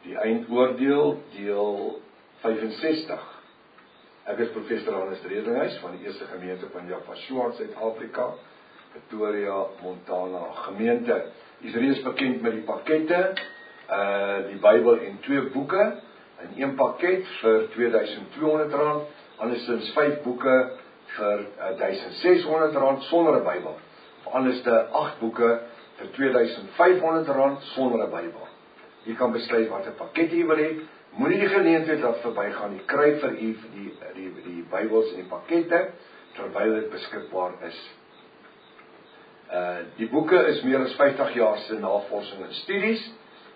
Die eindoordeel, deel 65. Ek is professor Hannes Redinghuis van die Eerste Gemeente van Javashua in Suid-Afrika, Pretoria, Montana gemeente. Is reeds bekend met die pakkette, die Bybel en 2 boeke, in 1 pakket vir R2200, andersins 5 boeke vir R1600 sonder 'n Bybel, of anderste 8 boeke vir R2500 sonder 'n Bybel. Jy kan besluit wat 'n pakket jy wil hê. Moenie die geleentheid laat verbygaan. Jy kry vir u die Bybels en die pakkette terwyl dit beskikbaar is. Die boeke is meer as 50 jaar se navorsing en studies.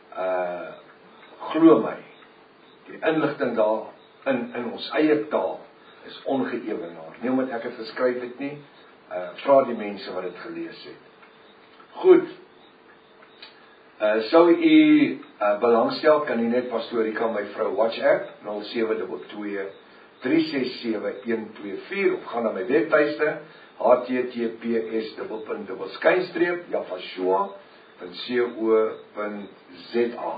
Glo my, die inligting daar in ons eie taal is ongeëwenaar. Nie omdat ek het geskryf het nie, vra die mense wat dit gelees het. Goed. Sou u belangstel, kan u net Pastorika my vrou WhatsApp 0722367124 of gaan na my webtuiste https://javashua.co.za.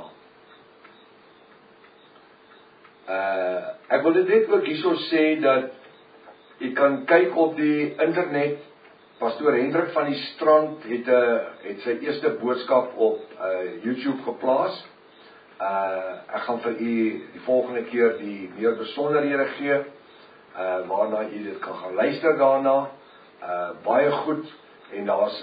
Ek wil dit net ook hierso sê dat u kan kyk op die internet. Pastoor Hendrik van die Strand het sy eerste boodskap op YouTube geplaas. Ek gaan vir u die volgende keer die meer besonderhede gee, waarna u dit kan gaan luister daarna. Baie goed, en daar's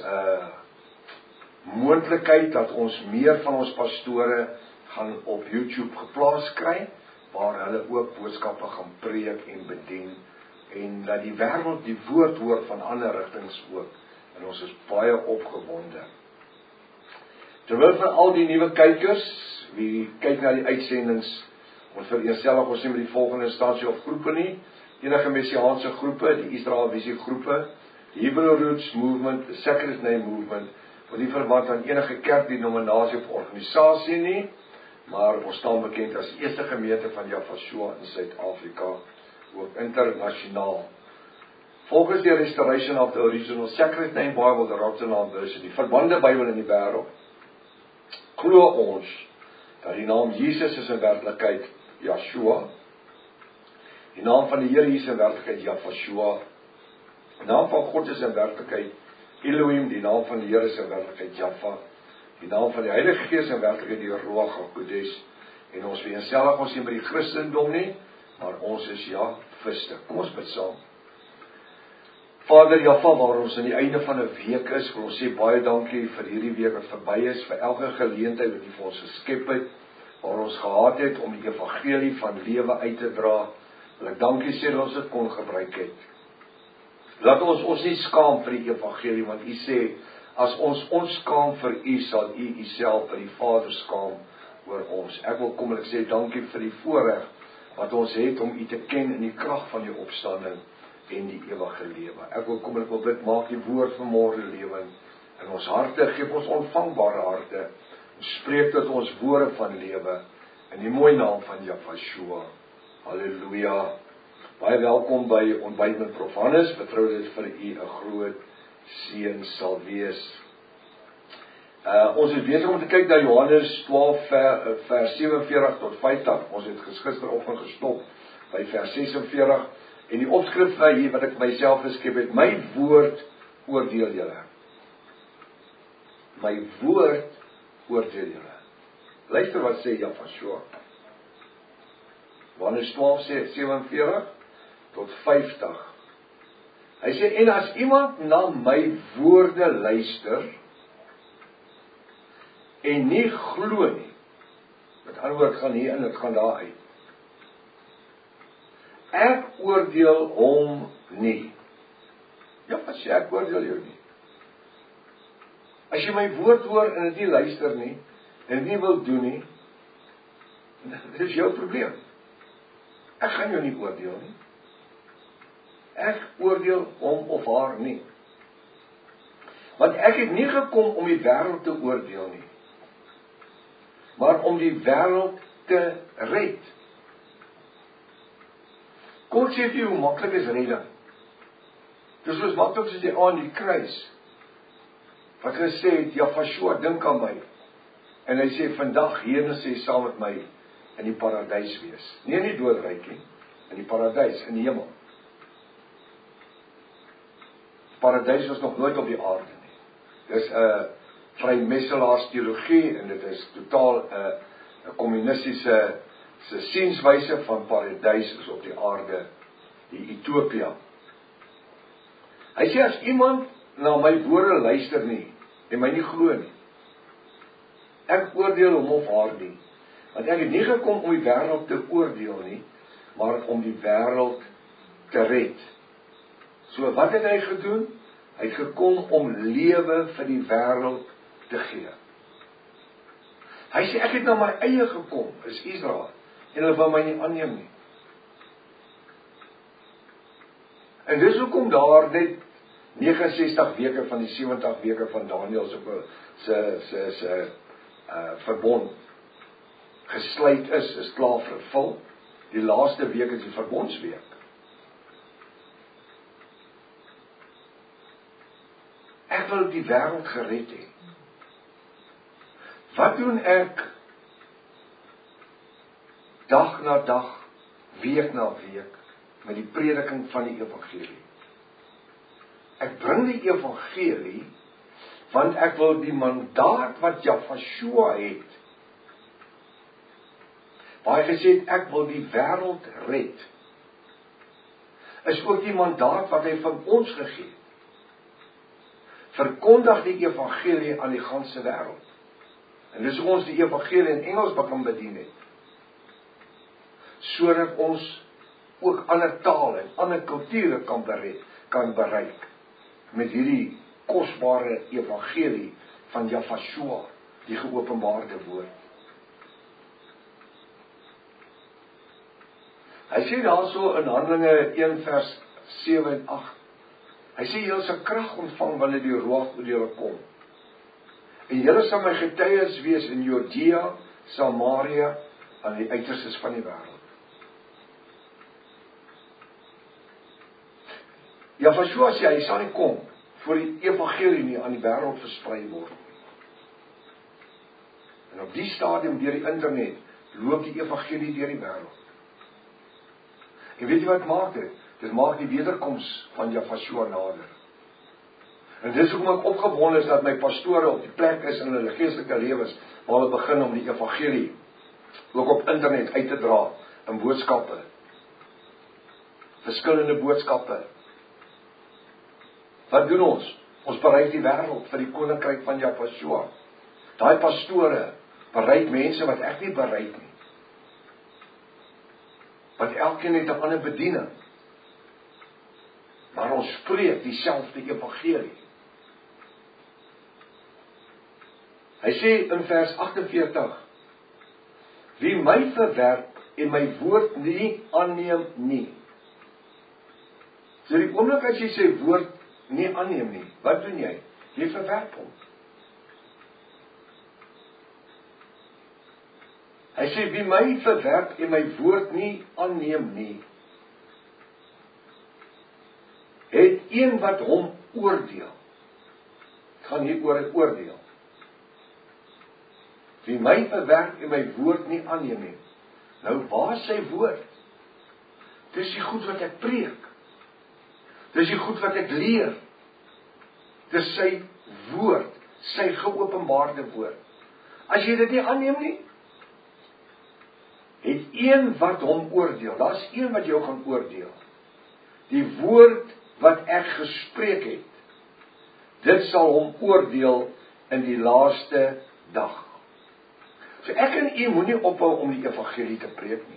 moontlikheid dat ons meer van ons pastore gaan op YouTube geplaas kry, waar hulle ook boodskappe gaan preek en bedien, en dat die wêreld die woord hoor van ander rigtings ook, en ons is baie opgewonde. Terwyl van al die nuwe kykers, wie kyk na die uitsendings, ons vereenselwig ons nie met die volgende instansie of groepe nie, enige messiaanse groepe, die Israel Visie groepe, die Hebrew Roots Movement, the Sacred Name Movement, word nie verwant aan enige kerk, denominasie of organisasie nie, maar ons staan bekend as die Eerste Gemeente van Javashua in Suid-Afrika, ook internasionaal. Volgens die Restoration of the Original Sacred Name Bible, the Rotterdam Version, die verbande Bybel in die wêreld, glo ons dat die naam Jesus is in werklikheid Yeshua, die naam van die Here is in werklikheid Javashua, die naam van God is in werklikheid Elohim, die naam van die Here is in werklikheid Jaffa, die naam van die Heilige Gees in werklikheid die Ruach HaKodesh, en ons vereenselwig ons nie met die Christendom nie, maar ons is Javiste. Kom ons bid saam. Vader Jaffa, waar ons aan die einde van 'n week is, wil ons sê baie dankie vir hierdie week wat verby is, vir elke geleentheid wat U vir ons geskep het, waar ons gehad het om die evangelie van lewe uit te dra. Wil ek dankie sê dat ons dit kon gebruik het. Laat ons nie skaam vir die evangelie, want U sê, as ons skaam vir U, sal U Uself vir die Vader skaam oor ons. Ek wil kom en ek sê dankie vir die voorreg wat ons het om U te ken in die krag van U opstanding en die ewige lewe. Ek wil kom en ek wil bid, maak die woord vanmôre lewend in ons harte, gee ons ontvangbare harte, en spreek tot ons woorde van lewe, in die mooi naam van Javashua. Halleluja. Baie welkom by Ontbyt met Prof Hannes, vertrou dit vir U 'n groot seën sal wees. Ons is besig om te kyk na Johannes 12 vers 47 tot 50. Ons het gisteroggend gestop by vers 46. En die opskrif hier wat ek myself geskep het, my woord oordeel julle. My woord oordeel julle. Luister wat sê Javashua. Johannes 12 sê 47 tot 50. Hy sê, en as iemand na my woorde luister en nie glo nie, met ander woord gaan hier in, dit gaan daar uit. Ek oordeel hom nie. Ja, wat sê ek oordeel jou nie? As jy my woord hoor en dit nie luister nie, en dit nie wil doen nie, dit is jou probleem. Ek gaan jou nie oordeel nie. Ek oordeel hom of haar nie. Want ek het nie gekom om die wêreld te oordeel nie, maar om die wêreld te red. Kom sê vir hoe maklik is redding. Dis soos maklik soos die aan die kruis. Wat gesê het, Javashua, dink aan my. En hy sê, vandag, Here, sê saam met my, in die paradys wees. Nie in die doodryk nie, in die paradys, in die hemel. Paradys was nog nooit op die aarde nie. Dis 'n vrymesselaars teologie en dit is totaal 'n kommunistiese sienswyse van paradys is op die aarde, die Utopia. Hy sê as iemand na my woorde luister nie en my nie glo nie, ek oordeel hom of haar nie, want ek het nie gekom om die wêreld te oordeel nie, maar om die wêreld te red. So wat het hy gedoen? Hy het gekom om lewe vir die wêreld te gee. Hy sê ek het na my eie gekom, is Israel, en hulle wil my nie aanneem nie. En dis hoekom daar net 69 weke van die 70 weke van Daniël se verbond gesluit is klaar vervul. Die laaste week is die verbondsweek. Ek wil die wêreld gered hê. Wat doen ek dag na dag, week na week met die prediking van die evangelie? Ek bring die evangelie want ek wil die mandaat wat Jahshua het, waar hy gesê het ek wil die wêreld red, is ook die mandaat wat hy van ons gegee het. Verkondig die evangelie aan die ganse wêreld. En dis hoe ons die evangelie in Engels begin bedien het. Sodat ons ook ander tale en ander kulture kan bereik met hierdie kosbare evangelie van Jahshua, die geopenbaarde woord. Hy sê daarso in Handelinge 1 vers 7 en 8. Hy sê julle sal krag ontvang wanneer die Ruach oor julle kom. En julle sal my getuies wees in Judea, Samaria, aan die uiterstes van die wêreld. Jahshua sê hy sal nie kom voor die evangelie nie aan die wêreld versprei word. En op die stadium deur die internet loop die evangelie deur die wêreld. En weet jy wat maak dit? Dit maak die wederkoms van Jahshua nader. En dis hoekom ek opgewonde is dat my pastore op die plek is in hulle geestelike lewens waar hulle begin om die evangelie ook op internet uit te dra in boodskappe. Verskillende boodskappe. Wat doen ons? Ons bereik die wêreld vir die koninkryk van Jahshua. Daai pastore bereik mense wat ek nie bereik nie. Want elkeen het 'n ander bediening. Maar ons spreek dieselfde evangelie. Hy sê in vers 48, wie my verwerp en my woord nie aanneem nie. So die oomblik as jy sy woord nie aanneem nie, wat doen jy? Jy verwerp hom. Hy sê, wie my verwerp en my woord nie aanneem nie, het een wat hom oordeel. Het gaan hier oor 'n oordeel. Wie my verwerp en my woord nie aanneem nie. Nou, waar is sy woord? Dis die goed wat ek preek. Dis die goed wat ek leer. Dis sy woord, sy geopenbaarde woord. As jy dit nie aanneem nie, het een wat hom oordeel. Daar's een wat jou gaan oordeel. Die woord wat ek gespreek het, dit sal hom oordeel in die laaste dag. So ek en u moenie ophou om die evangelie te preek nie.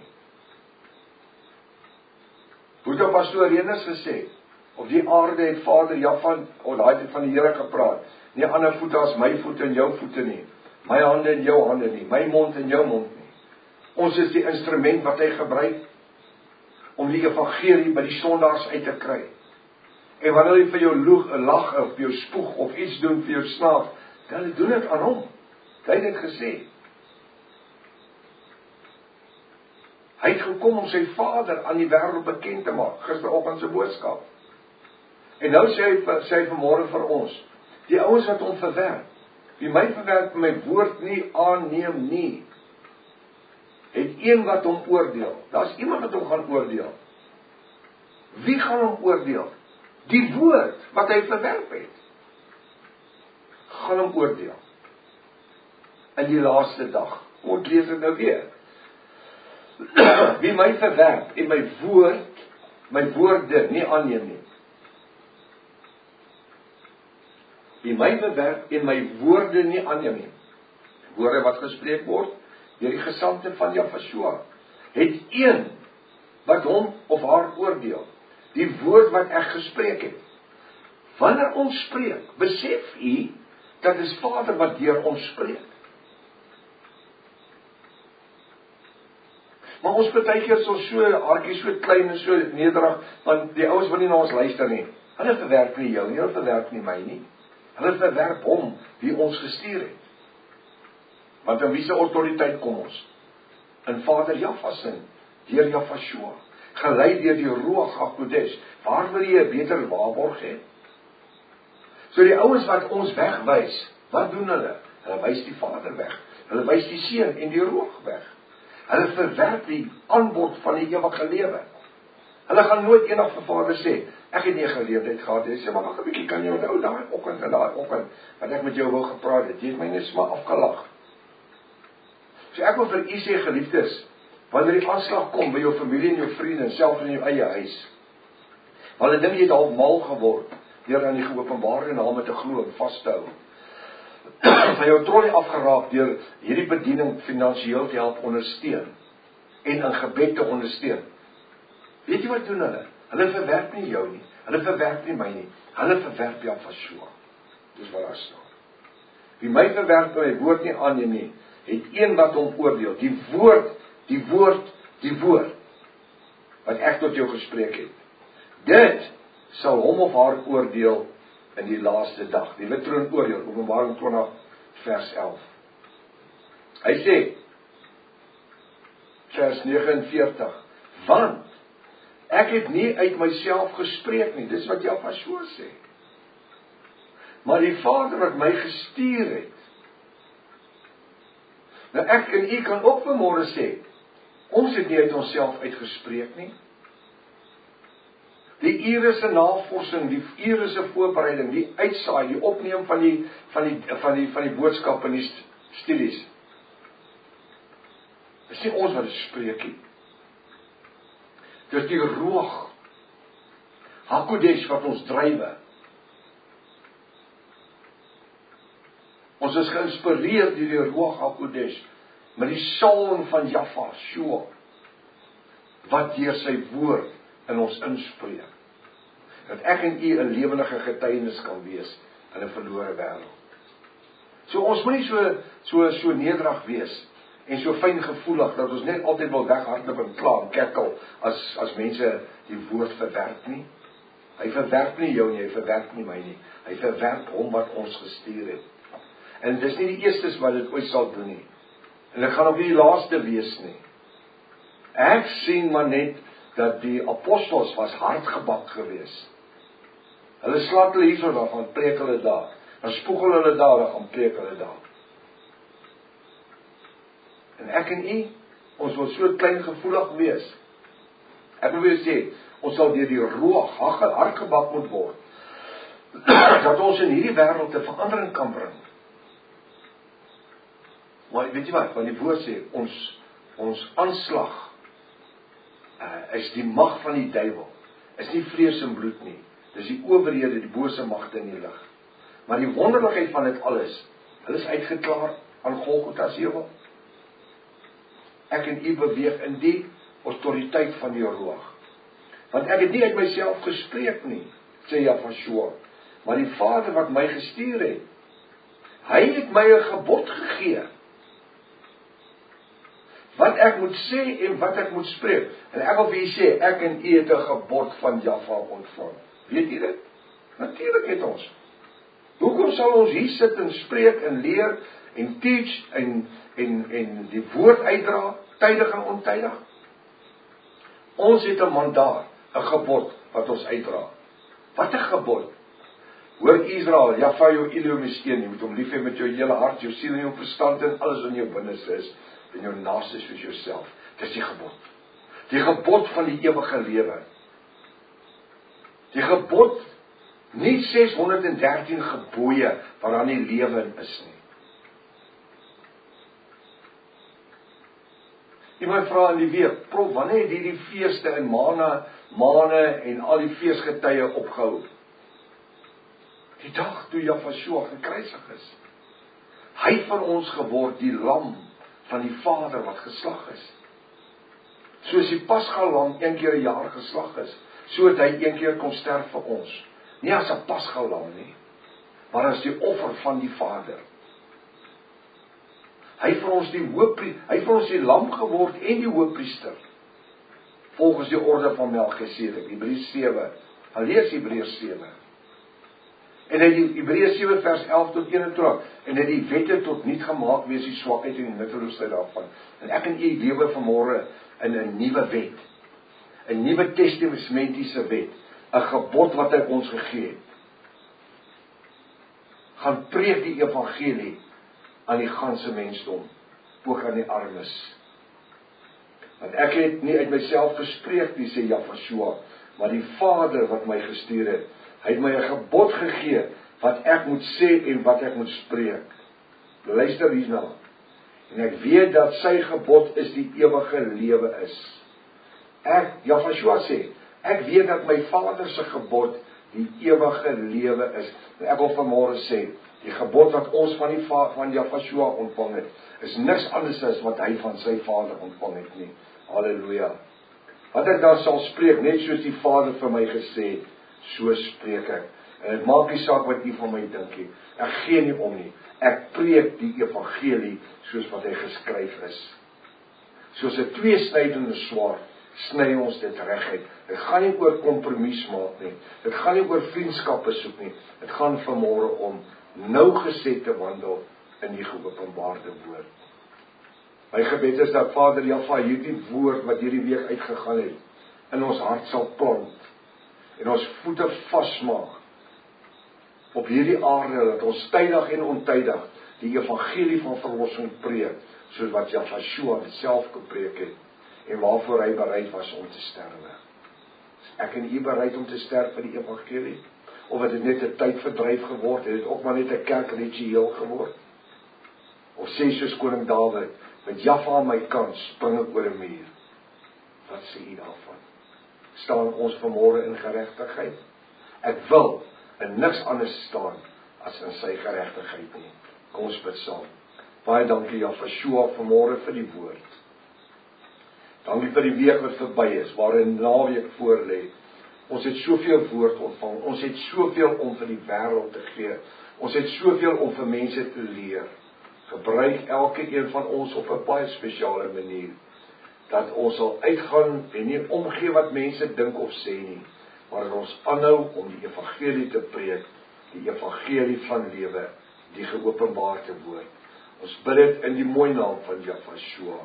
Hoe het pastoor Renus gesê? Op die aarde het Vader Javan, daai het van die Here gepraat. Nie ander voete as my voete en jou voete nie. My hande en jou hande nie. My mond en jou mond nie. Ons is die instrument wat hy gebruik om die evangelie by die sondaars uit te kry. En wanneer hy vir jou lag of jou spoeg of iets doen vir jou snaaks, dan doen dit aan hom. Hy het dit gesê. Hy het gekom om sy Vader aan die wêreld bekend te maak, gisteroggend se boodskap. En nou sê hy vanmôre vir ons, die ouens wat hom verwerp, wie my verwerp en my woord nie aanneem nie, het een wat hom oordeel. Daar's iemand wat hom gaan oordeel. Wie gaan hom oordeel? Die woord wat hy verwerp het, gaan hom oordeel. In die laaste dag. Ons lees dit nou weer. Wie my verwerp en my woorde nie aanneem nie. Wie my verwerp en my woorde nie aanneem nie. Woorde wat gespreek word deur die gesandte van Jahweh, het een wat hom of haar oordeel. Die woord wat ek gespreek het. Wanneer ons spreek, besef u dat is Vader wat deur ons spreek. Maar ons partykeer is so hartjie so klein en so nederig, want die ouens wil nie na ons luister nie. Hulle verwerp nie jou nie, hulle verwerp nie my nie. Hulle verwerp hom wie ons gestuur het. Want in wie se autoriteit kom ons? In Vader Jahweh se, deur Jahweh, gelei deur die Ruach HaKodesh, waar wil jy 'n beter waarborg hê? So die ouens wat ons wegwys, wat doen hulle? Hulle wys die Vader weg. Hulle wys die Seun en die Ruach weg. Hulle verwerp die aanbod van die ewige lewe. Hulle gaan nooit eendag vir Vader sê, ek het nie 'n geleentheid gehad nie. Hy sê, maar wag 'n bietjie, kan jy onthou daai oggend en daai oggend wat ek met jou wou gepraat het? Jy het my net maar afgelag. So ek wil vir u sê, geliefdes, wanneer die aanslag kom by jou familie en jou vriende en self in jou eie huis, wanneer dinge het al mal geword deur aan die geopenbaarde name te glo en vas te hou, van jou trollie afgeraak deur hierdie bediening finansiëel te help ondersteun en in gebed te ondersteun. Weet jy wat doen hulle? Hulle verwerp nie jou nie, hulle verwerp nie my nie, hulle verwerp Jahweh. Dis wat daar staan. Wie my verwerp en my woord nie aanneem nie, het een wat hom oordeel. Die woord wat ek tot jou gespreek het. Dit sal hom of haar oordeel in die laaste dag. Die litroon oordeel, Openbaring 20 vers 11. Hy sê, vers 49, want ek het nie uit myself gespreek nie, dis wat Jahweh sê. Maar die Vader wat my gestuur het. Nou ek en u kan ook vanmôre sê, ons het nie uit onsself uitgespreek nie. Die uriese navorsing, die uriese voorbereiding, die uitsaai, die opneem van die boodskap en die studies. Dis nie ons wat spreek nie. Dis die Ruach HaKodesh wat ons drywe. Ons is geïnspireer deur die Ruach HaKodesh met die salwing van Jahweh, wat deur sy woord in ons inspreek. Dat ek en u 'n lewendige getuienis kan wees in 'n verlore wêreld. So ons moet nie so nederig wees en so fyngevoelig dat ons net altyd wil weghardloop en kla en kerkel as mense die woord verwerp nie. Hy verwerp nie jou nie, hy verwerp nie my nie. Hy verwerp hom wat ons gestuur het. En dis nie die eerstes wat dit ooit sal doen nie. En dit gaan ook nie die laaste wees nie. Ek sien maar net dat die apostels was hardgebak gewees. Hulle slaat hulle hierso dan gaan preek hulle daar. Dan spoeg hulle daar, dan gaan preek hulle daar. En ek en u, ons wil so klein gevoelig wees. Ek wil sê, ons sal deur die Ruach hardgebak moet word. Dat ons in hierdie wêreld 'n verandering kan bring. Maar weet jy wat, want die woord sê, ons aanslag is die mag van die duiwel. Is nie vlees en bloed nie. Dis die owerhede, die bose magte in die lig. Maar die wonderlikheid van dit alles, hulle is uitgeklaar aan Golgotha se heuwel. Ek en u beweeg in die autoriteit van die Ruach. Want ek het nie uit myself gespreek nie, sê Jahweh, maar die Vader wat my gestuur het. Hy het my 'n gebod gegee. Wat ek moet sê en wat ek moet spreek. En ek wil vir u sê, ek en u het 'n gebod van Jahweh ontvang. Weet jy dit? Natuurlik het ons. Hoekom sal ons hier sit en spreek en leer en teach en die woord uitdra, tydig en ontydig? Ons het 'n mandaat, 'n gebod wat ons uitdra. Wat 'n gebod? Hoor Israel, Jahweh jou Elohim is een, jy moet hom lief hê met jou hele hart, jou siel en jou verstand en alles in jou binneste is. en jou naaste soos jouself. Dis die gebod. Die gebod van die ewige lewe. Die gebod, nie 613 gebooie waaraan die lewe in is nie. Iemand vra in die week, prof, wanneer het hierdie feeste en maane en al die feesgetye opgehou? Die dag toe Jafashua gekruisig is. Hy het van ons geword die lam van die Vader wat geslag is. Soos die Pasgalam een keer 'n jaar geslag is, so het hy een keer kon sterf vir ons. Nie as 'n Pasgalam nie, maar as die offer van die Vader. Hy het vir ons die lam geword en die hoëpriester. Volgens die orde van Melchisedek, Hebreërs 7. Lees Hebreërs 7. En hy die Hebreërs 7 vers 11 tot 21. En hy die wette tot niet gemaak wees die swakheid en die nutteloosheid daarvan. En ek en u lewe vanmôre in 'n nuwe wet. 'n Nuwe testamentiese wet. 'n Gebod wat hy ons gegee het. Gaan preek die evangelie aan die ganse mensdom, ook aan die armes. Want ek het nie uit myself gespreek nie, sê Jafashua, maar die Vader wat my gestuur het. Hy het my 'n gebod gegee, wat ek moet sê en wat ek moet spreek. Luister hierna. En ek weet dat sy gebod is die ewige lewe is. Jafashua sê, ek weet dat my Vader se gebod die ewige lewe is. En ek wil vanmôre sê, die gebod wat ons van Jafashua ontvang het, is niks anders as wat hy van sy Vader ontvang het nie. Halleluja. Wat ek dan sal spreek, net soos die Vader vir my gesê het, so spreek ek. En dit maak nie saak wat u van my dink nie. Ek gee nie om nie. Ek preek die evangelie soos wat hy geskryf is. Soos 'n tweesnydende swaard sny ons dit reguit. Dit gaan nie oor kompromis maak nie. Dit gaan nie oor vriendskappe soek nie. Dit gaan vanmôre om nougeset te wandel in die geopenbaarde woord. My gebed is dat Vader Jaffa hierdie woord wat hierdie week uitgegaan het, in ons hart sal plant en ons voete vasmaak op hierdie aarde, dat ons tydig en ontydig die evangelie van verlossing preek, soos wat Jafashua dit self gepreek het en waarvoor hy bereid was om te sterwe. Is ek en u bereid om te sterf vir die evangelie? Of het dit net 'n tydverdryf geword? Het dit ook maar net 'n kerkritueel geword? Of sê soos koning Dawid, met Jaffa aan my kant spring ek oor 'n muur. Wat sê u daarvan? Staan ons vanmôre in geregtigheid? Ek wil in niks anders staan as in sy geregtigheid nie. Kom ons bid saam. Baie dankie Jafashua vanmôre vir die woord. Dankie vir die week wat verby is, waarin naweek voorlê. Ons het soveel woord ontvang. Ons het soveel om vir die wêreld te gee. Ons het soveel om vir mense te leer. Gebruik elke een van ons op 'n baie spesiale manier. Dat ons sal uitgaan en nie omgee wat mense dink of sê nie, maar dat ons aanhou om die evangelie te preek, die evangelie van lewe, die geopenbaarde woord. Ons bid dit in die mooi naam van Jafashua.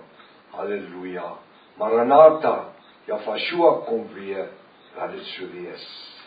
Halleluja. Maranatha, Jafashua kom weer, laat dit so wees.